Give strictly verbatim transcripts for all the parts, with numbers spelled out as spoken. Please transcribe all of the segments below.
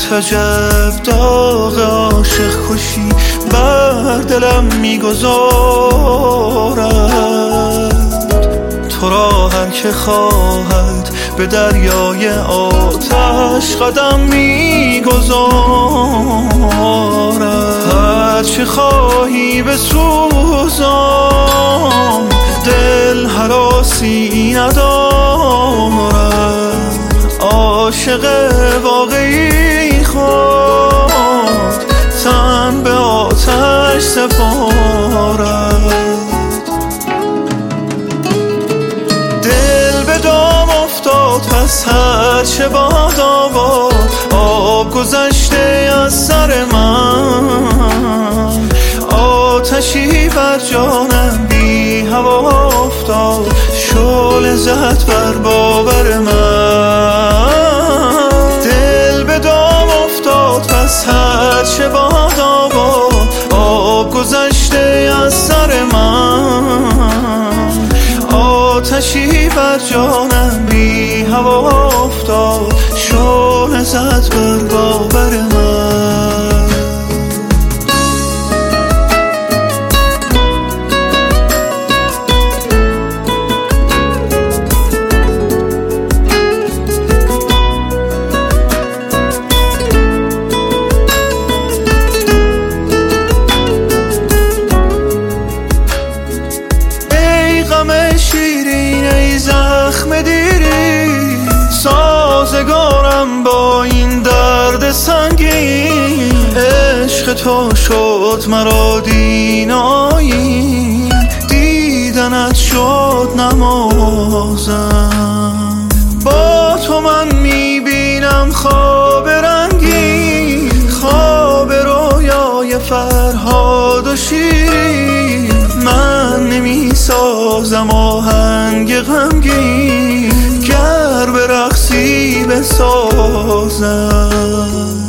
عجب داغ عاشق کشی بر دلم میگذارد. تو را هر که خواهد به دریای آتش قدم میگذارد. هر چه خواهی بسوزم دل هراسی ندارد. عاشق واقعی خود تن به آتش سپارد. دل به دام افتاد پس هر چه باد آباد، آب گذشته از سر من. آتشی بر جانم بی هوا افتاد، شعله زد بر باور من. دل به دام افتاد پس هر چه باد آباد، آب گذشته از سر من. آتشی بر جانم بی هوا افتاد، شعله زد بر باور من. شیرین ای زخم دیری، سازگارم با این درد سنگین. عشق تو شد مرا دین آیین، دیدنت شد نمازم. با تو من میبینم خواب رنگین، خواب رویای فرهاد و شیرین. من نمی سازم آهنگ غمگین، گر به رقصی بسازم.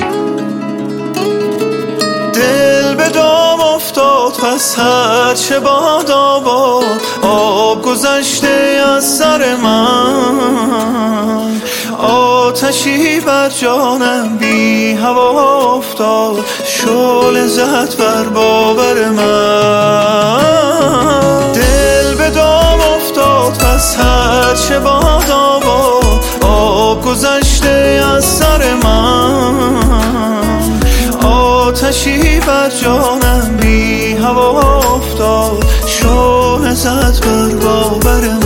دل به دام افتاد پس هر چه باد آباد، آب گذشته از سر من. آتشی بر جانم بی هوا افتاد، شعله زد بر باور من. دل به دام افتاد پس هر چه باد آباد، آب گذشته از سر من. آتشی بر جانم بی هوا افتاد، شعله زد بر باور من.